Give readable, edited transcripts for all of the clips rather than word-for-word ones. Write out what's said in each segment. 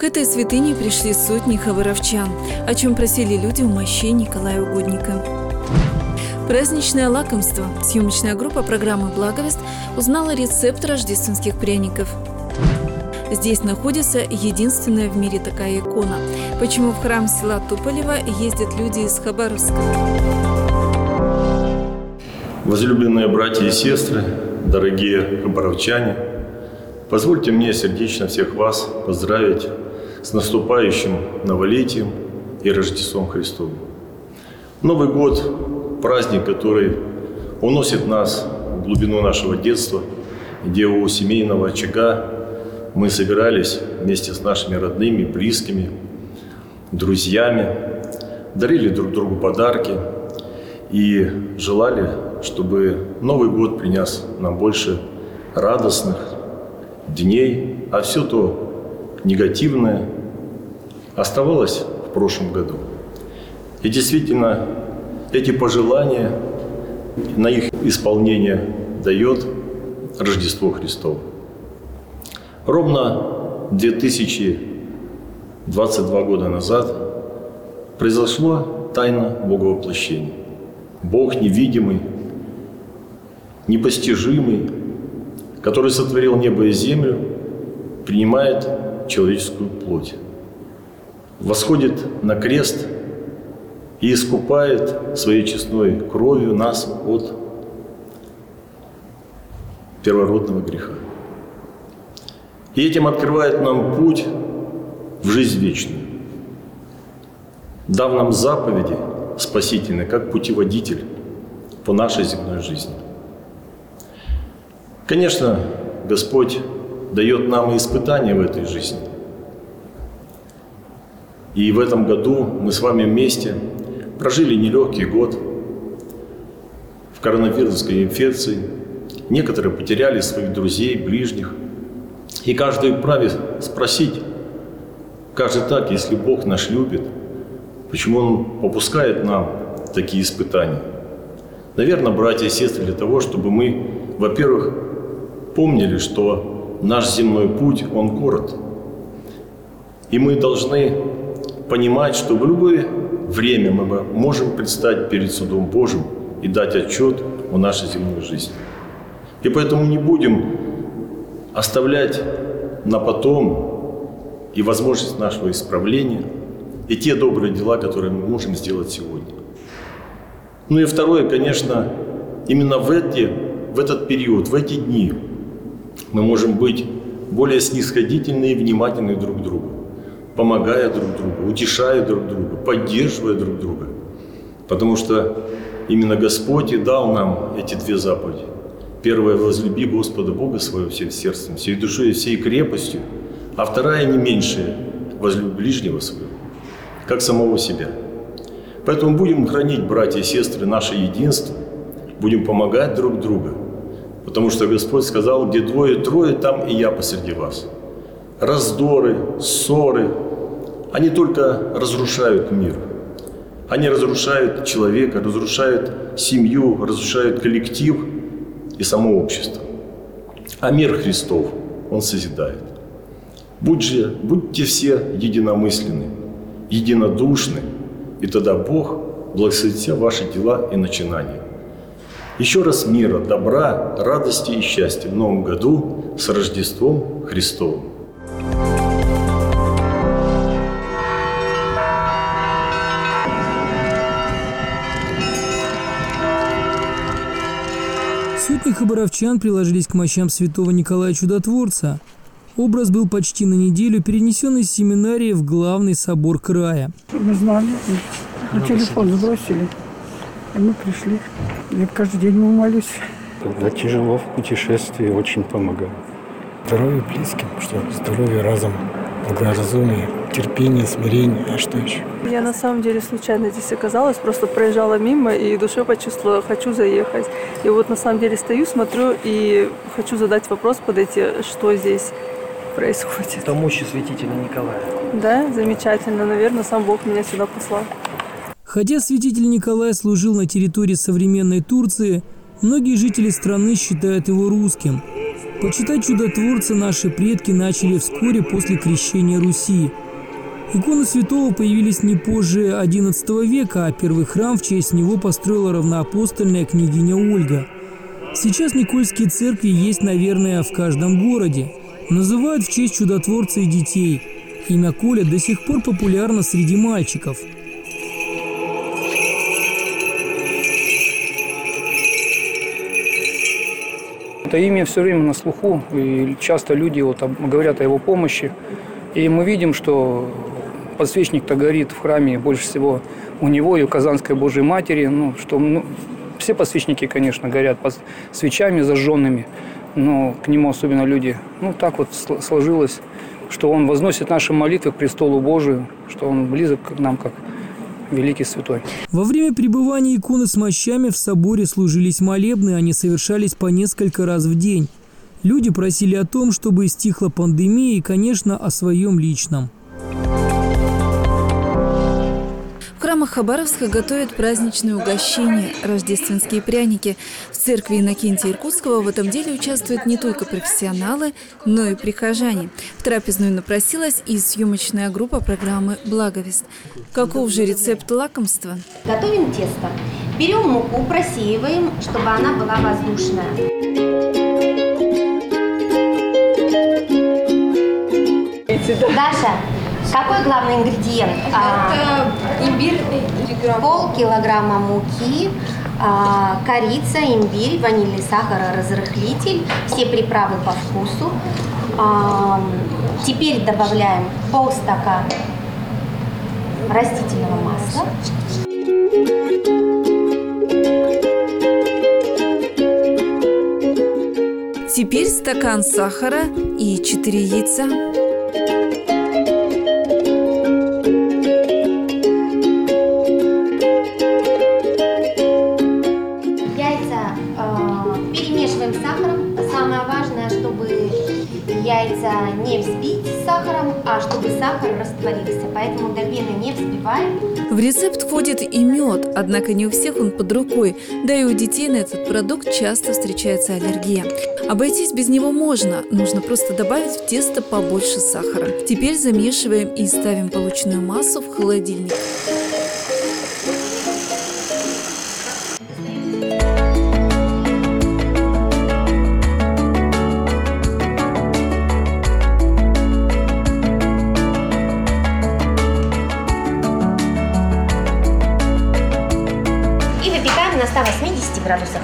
К этой святыне пришли сотни хабаровчан, о чем просили люди у мощей Николая Угодника. Праздничное лакомство. Съемочная группа программы «Благовест» узнала рецепт рождественских пряников. Здесь находится единственная в мире такая икона. Почему в храм села Туполево ездят люди из Хабаровска? Возлюбленные братья и сестры, дорогие хабаровчане, позвольте мне сердечно всех вас поздравить с наступающим новолетием и Рождеством Христовым. Новый год – праздник, который уносит нас в глубину нашего детства, где у семейного очага мы собирались вместе с нашими родными, близкими, друзьями, дарили друг другу подарки и желали, чтобы Новый год принес нам больше радостных дней, а все то негативное оставалось в прошлом году. И действительно, эти пожелания, на их исполнение дает Рождество Христово. Ровно 2022 года назад произошла тайна Боговоплощения. Бог невидимый, непостижимый, который сотворил небо и землю, принимает человеческую плоть, восходит на крест и искупает своей честной кровью нас от первородного греха. И этим открывает нам путь в жизнь вечную, дав нам заповеди спасительные, как путеводитель по нашей земной жизни. Конечно, Господь дает нам и испытания в этой жизни. И в этом году мы с вами вместе прожили нелегкий год в коронавирусской инфекции. Некоторые потеряли своих друзей, ближних. И каждый вправе спросить, как же так, если Бог нас любит, почему Он попускает нам такие испытания? Наверное, братья и сестры, для того, чтобы мы, во-первых, помнили, что наш земной путь, он короток. И мы должны понимать, что в любое время мы можем предстать перед судом Божьим и дать отчет о нашей земной жизни. И поэтому не будем оставлять на потом и возможность нашего исправления, и те добрые дела, которые мы можем сделать сегодня. Ну и второе, конечно, именно в этот период, в эти дни мы можем быть более снисходительны и внимательны друг к другу, помогая друг другу, утешая друг друга, поддерживая друг друга. Потому что именно Господь и дал нам эти две заповеди. Первая – возлюби Господа Бога своего всем сердцем, всей душой и всей крепостью. А вторая, не меньшая – возлюби ближнего своего, как самого себя. Поэтому будем хранить, братья и сестры, наше единство, будем помогать друг другу. Потому что Господь сказал, где двое-трое, там и я посреди вас. Раздоры, ссоры, они только разрушают мир. Они разрушают человека, разрушают семью, разрушают коллектив и само общество. А мир Христов, он созидает. Будьте все единомысленны, единодушны, и тогда Бог благословит все ваши дела и начинания. Еще раз мира, добра, радости и счастья в Новом году с Рождеством Христовым. Сотни хабаровчан приложились к мощам святого Николая Чудотворца. Образ был почти на неделю перенесен из семинарии в главный собор края. Мы знали, на телефон сбросили, и мы пришли. Я каждый день молюсь. Когда тяжело в путешествии, очень помогает. Здоровье близким, что здоровье, разум, благоразумие, терпение, смирение, а что еще? Я на самом деле случайно здесь оказалась, просто проезжала мимо и душой почувствовала, хочу заехать. И вот на самом деле стою, смотрю и хочу задать вопрос, подойти, что здесь происходит. Это мощи святителя Николая. Да, замечательно. Наверное, сам Бог меня сюда послал. Хотя святитель Николай служил на территории современной Турции, многие жители страны считают его русским. Почитать чудотворца наши предки начали вскоре после крещения Руси. Иконы святого появились не позже XI века, а первый храм в честь него построила равноапостольная княгиня Ольга. Сейчас никольские церкви есть, наверное, в каждом городе. Называют в честь чудотворца и детей. Имя Коля до сих пор популярно среди мальчиков. Это имя все время на слуху, и часто люди говорят о его помощи. И мы видим, что подсвечник-то горит в храме больше всего у него и у Казанской Божьей Матери. Все подсвечники, конечно, горят под свечами зажженными, но к нему особенно люди. Так вот сложилось, что он возносит наши молитвы к престолу Божию, что он близок к нам, как великий святой. Во время пребывания иконы с мощами в соборе служились молебны, они совершались по несколько раз в день. Люди просили о том, чтобы стихла пандемия и, конечно, о своем личном. В храмах Хабаровска готовят праздничные угощения, рождественские пряники. В церкви Иннокентия Иркутского в этом деле участвуют не только профессионалы, но и прихожане. В трапезную напросилась и съемочная группа программы «Благовест». Каков же рецепт лакомства? Готовим тесто. Берем муку, просеиваем, чтобы она была воздушная. Даша, какой главный ингредиент? Имбирь. Полкилограмма муки, корица, имбирь, ванильный сахар, разрыхлитель, все приправы по вкусу. Теперь добавляем полстакана растительного масла. Теперь стакан сахара и 4 яйца. Перемешиваем с сахаром. Самое важное, чтобы яйца не взбить с сахаром, а чтобы сахар растворился. Поэтому до пены не взбиваем. В рецепт входит и мед, однако не у всех он под рукой. Да и у детей на этот продукт часто встречается аллергия. Обойтись без него можно, нужно просто добавить в тесто побольше сахара. Теперь замешиваем и ставим полученную массу в холодильник. И выпекаем на 180 градусах.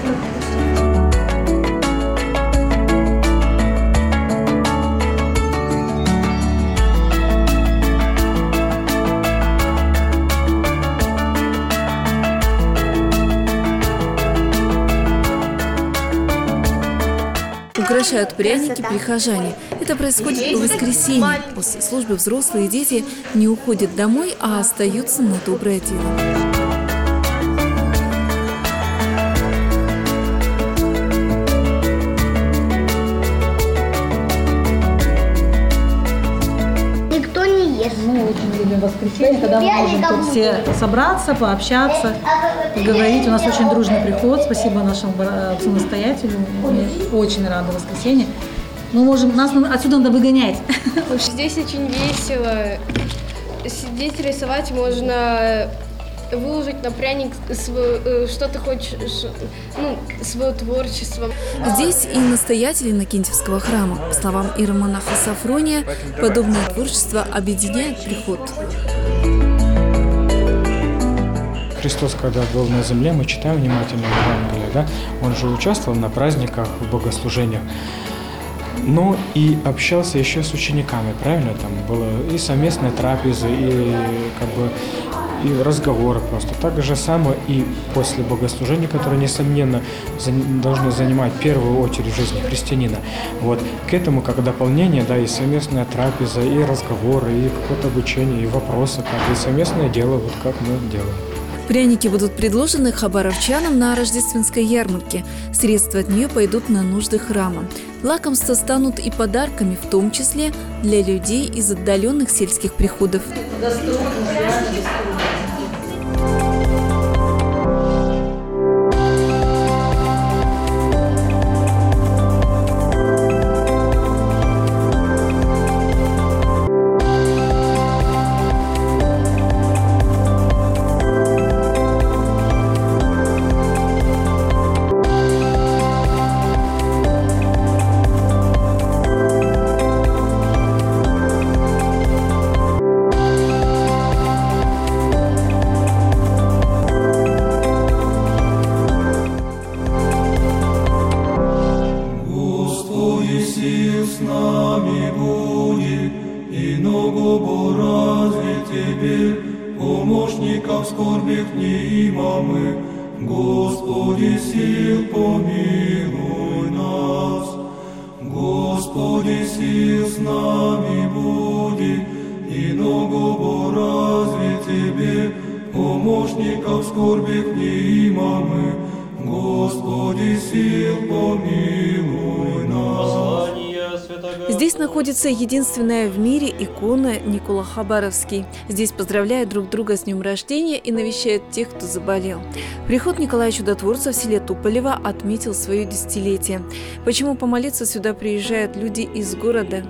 Украшают пряники прихожане. Это происходит по воскресенье. После службы взрослые и дети не уходят домой, а остаются на доброе дело. Никто не ест. Мы очень любим воскресенье, когда мы можем тут все собраться, пообщаться, поговорить. У нас очень дружный приход. Спасибо нашему отцу-настоятелю. Мы очень рады воскресенье. Мы можем, нас отсюда надо выгонять. Здесь очень весело. Сидеть, рисовать, можно выложить на пряник что ты хочешь, свое творчество. Здесь и настоятель Иннокентьевского храма. По словам иеромонаха Сафрония, подобное творчество объединяет приход. Христос, когда был на земле, мы читаем внимательно Евангелие, да? Он же участвовал на праздниках, в богослужениях, но и общался еще с учениками, правильно? Там было и совместная трапеза, и и разговоры просто. Так же самое и после богослужения, которое, несомненно, должно занимать первую очередь в жизни христианина. Вот к этому как дополнение, да, и совместная трапеза, и разговоры, и какое-то обучение, и вопросы, и совместное дело, вот как мы делаем. Пряники будут предложены хабаровчанам на рождественской ярмарке. Средства от нее пойдут на нужды храма. Лакомства станут и подарками, в том числе для людей из отдаленных сельских приходов. Тебе, помощников скорбных немамых, Господи, сил помилуй нас. Господи, сил с нами буди, и ногу разве Тебе, помощников скорбных немамых, Господи, сил помилуй нас. Здесь находится единственная в мире икона Никола Хабаровский. Здесь поздравляют друг друга с днем рождения и навещают тех, кто заболел. Приход Николая Чудотворца в селе Туполево отметил свое десятилетие. Почему помолиться сюда приезжают люди из города?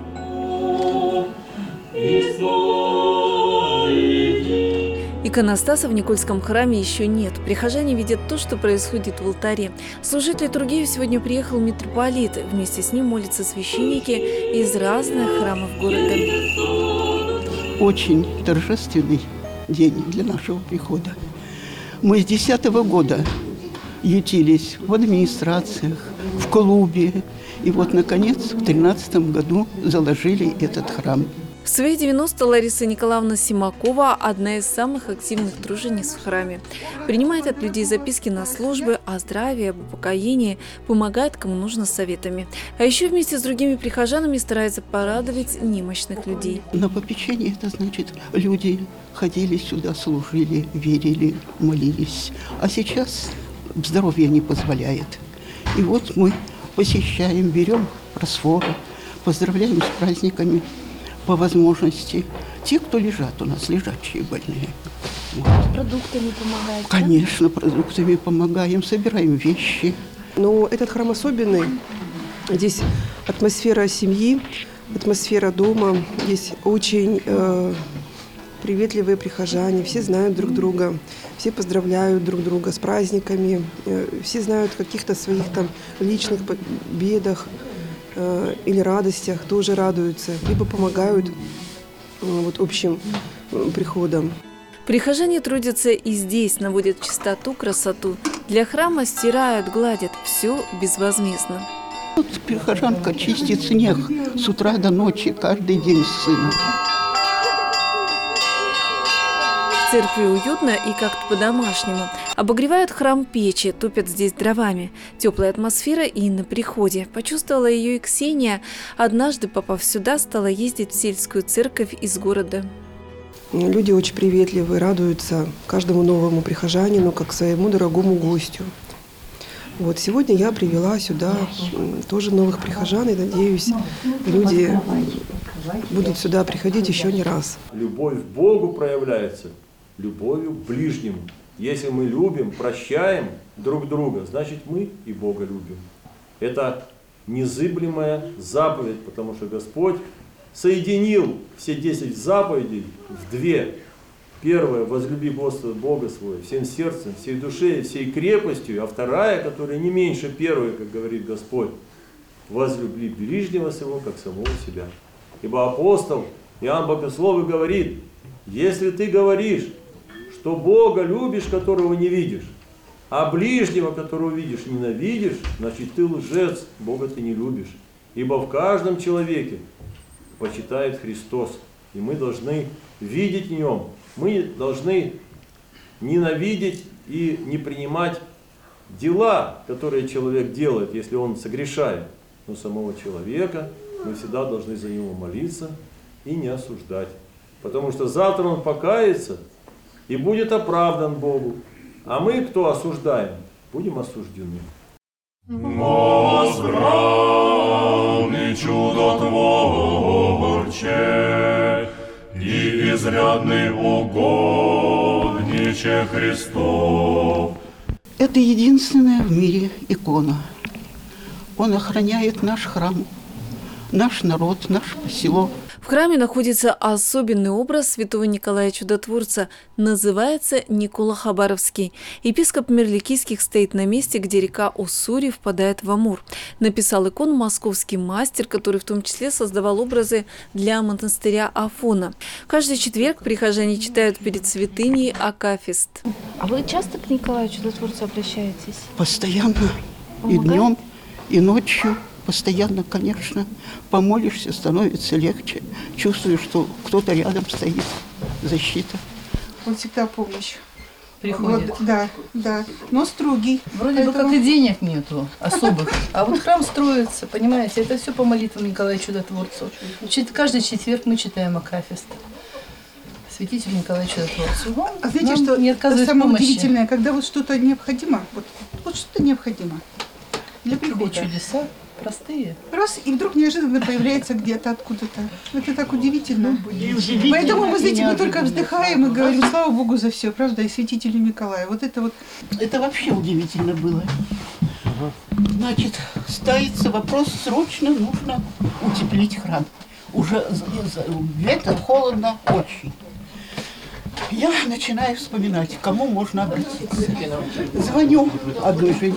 Иконостаса в Никольском храме еще нет. Прихожане видят то, что происходит в алтаре. Служить литургию сегодня приехал митрополит. Вместе с ним молятся священники из разных храмов города. Очень торжественный день для нашего прихода. Мы с 2010 года ютились в администрациях, в клубе. И вот, наконец, в 2013 году заложили этот храм. В свои 90 Лариса Николаевна Симакова – одна из самых активных тружениц в храме. Принимает от людей записки на службы о здравии, об упокоении, помогает, кому нужно, советами. А еще вместе с другими прихожанами старается порадовать немощных людей. На попечение это значит, люди ходили сюда, служили, верили, молились. А сейчас здоровье не позволяет. И вот мы посещаем, берем просфоры, поздравляем с праздниками. По возможности. Те, кто лежат у нас, лежачие больные. Вот. Продуктами помогаете? Конечно, продуктами помогаем, собираем вещи. Но этот храм особенный. Здесь атмосфера семьи, атмосфера дома. Здесь очень приветливые прихожане, все знают друг друга, все поздравляют друг друга с праздниками, все знают о каких-то своих там личных бедах или радостях, тоже радуются, либо помогают вот, общим приходом. Прихожане трудятся и здесь, наводят чистоту, красоту. Для храма стирают, гладят. Все безвозмездно. Вот прихожанка чистит снег с утра до ночи, каждый день с сыном. В церкви уютно и как-то по-домашнему. Обогревают храм печи, топят здесь дровами. Теплая атмосфера и на приходе. Почувствовала ее и Ксения. Однажды, попав сюда, стала ездить в сельскую церковь из города. Люди очень приветливые, радуются каждому новому прихожанину, как своему дорогому гостю. Вот сегодня я привела сюда тоже новых прихожан, и надеюсь, люди будут сюда приходить еще не раз. Любовь к Богу проявляется любовью к ближнему. Если мы любим, прощаем друг друга, значит мы и Бога любим. Это незыблемая заповедь, потому что Господь соединил все 10 заповедей в 2. Первая – возлюби Господа Бога своего всем сердцем, всей душой, всей крепостью. А вторая, которая не меньше первой, как говорит Господь, возлюби ближнего своего, как самого себя. Ибо апостол Иоанн Богослов говорит, если ты говоришь, что Бога любишь, которого не видишь, а ближнего, которого видишь, ненавидишь, значит ты лжец, Бога ты не любишь. Ибо в каждом человеке почитает Христос, и мы должны видеть в нем. Мы должны ненавидеть и не принимать дела, которые человек делает, если он согрешает. Но самого человека мы всегда должны за него молиться и не осуждать. Потому что завтра он покается и будет оправдан Богу. А мы, кто осуждаем, будем осуждены. Возгранный чудотворче и изрядный угодниче Христов. Это единственная в мире икона. Он охраняет наш храм, наш народ, наше село. В храме находится особенный образ святого Николая Чудотворца. Называется Никола Хабаровский. Епископ Мерликийских стоит на месте, где река Уссури впадает в Амур. Написал икону московский мастер, который в том числе создавал образы для монастыря Афона. Каждый четверг прихожане читают перед святыней акафист. А вы часто к Николаю Чудотворцу обращаетесь? Постоянно. И днем, и ночью. Постоянно, конечно, помолишься, становится легче. Чувствуешь, что кто-то рядом стоит. защита. Он всегда помощь. Приходит. Вот, да, да. Но строгий. Вроде бы как и денег нету особых. А вот храм строится, понимаете, это все по молитвам Николая Чудотворцу. Каждый четверг мы читаем Акафист. Святителю Николаю Чудотворцу. А знаете, что не отказывает самое помощи. удивительное, когда вот что-то необходимо, вот что-то необходимо для прихода. И чудеса простые. Раз, и вдруг неожиданно появляется где-то откуда-то. Это так удивительно. Поэтому мы, знаете, мы только вздыхаем и говорим, слава Богу за все, правда, и святителю Николаю. Вот это вот. Это вообще удивительно было. Значит, ставится вопрос, срочно нужно утеплить храм. Уже лето, холодно очень. Я начинаю вспоминать, к кому можно обратиться. Звоню одной женщине.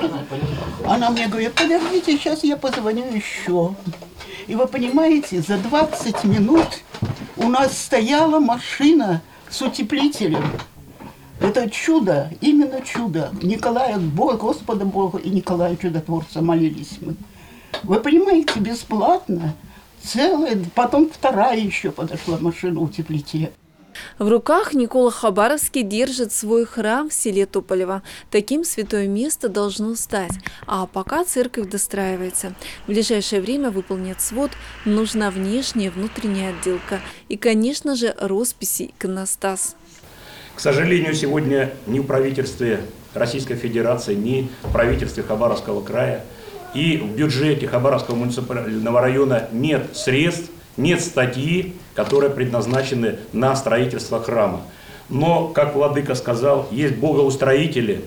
Она мне говорит, подождите, сейчас я позвоню еще. И вы понимаете, за 20 минут у нас стояла машина с утеплителем. Это чудо, именно чудо. Николая, Господа Бога и Николая Чудотворца молились мы. Вы понимаете, бесплатно. Целая, потом вторая еще подошла машина утеплителя. В руках Никола Хабаровский держит свой храм в селе Туполево. Таким святое место должно стать. А пока церковь достраивается. В ближайшее время выполнят свод. Нужна внешняя и внутренняя отделка. И, конечно же, росписи иконостас. К сожалению, сегодня ни в правительстве Российской Федерации, ни в правительстве Хабаровского края и в бюджете Хабаровского муниципального района нет средств, нет статьи, которые предназначены на строительство храма. Но, как владыка сказал, есть богоустроители.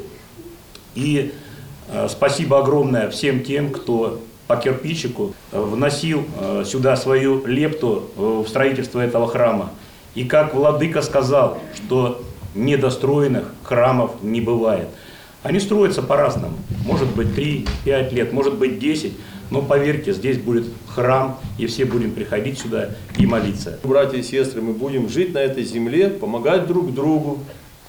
И спасибо огромное всем тем, кто по кирпичику вносил сюда свою лепту в строительство этого храма. И как владыка сказал, что недостроенных храмов не бывает. Они строятся по-разному. Может быть 3-5 лет, может быть 10. Но поверьте, здесь будет храм, и все будем приходить сюда и молиться. Братья и сестры, мы будем жить на этой земле, помогать друг другу,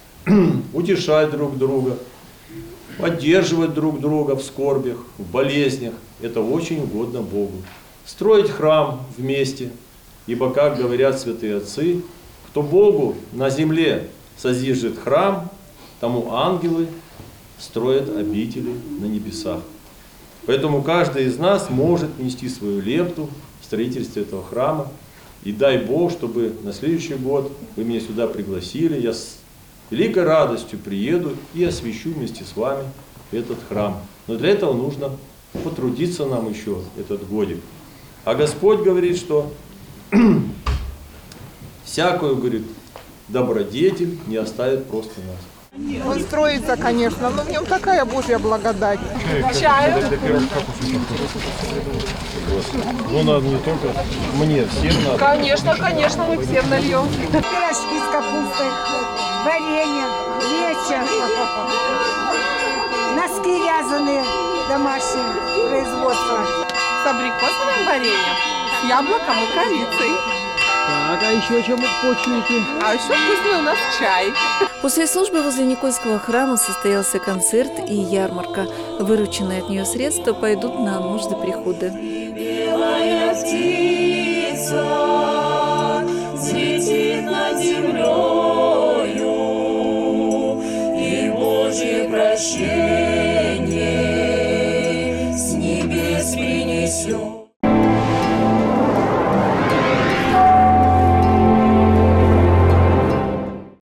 утешать друг друга, поддерживать друг друга в скорбях, в болезнях. Это очень угодно Богу. Строить храм вместе, ибо, как говорят святые отцы, кто Богу на земле созиждет храм, тому ангелы строят обители на небесах. Поэтому каждый из нас может внести свою лепту в строительство этого храма. И дай Бог, чтобы на следующий год вы меня сюда пригласили. Я с великой радостью приеду и освящу вместе с вами этот храм. Но для этого нужно потрудиться нам еще этот годик. А Господь говорит, что всякую, говорит, добродетель не оставит просто нас. Он строится, конечно, но в нем такая Божья благодать. Чаю? Ну, надо не только мне, всем надо. Конечно, конечно, мы всем нальем. Пирожки с капустой, варенье, вечер, носки вязаные, домашние производства. С абрикосовым вареньем, с яблоком и корицей. Так, а еще чем почуете? А еще вкусный у нас чай. После службы возле Никольского храма состоялся концерт и ярмарка. Вырученные от нее средства пойдут на нужды прихода. Белая птица взлетит над землею, и Божье прощение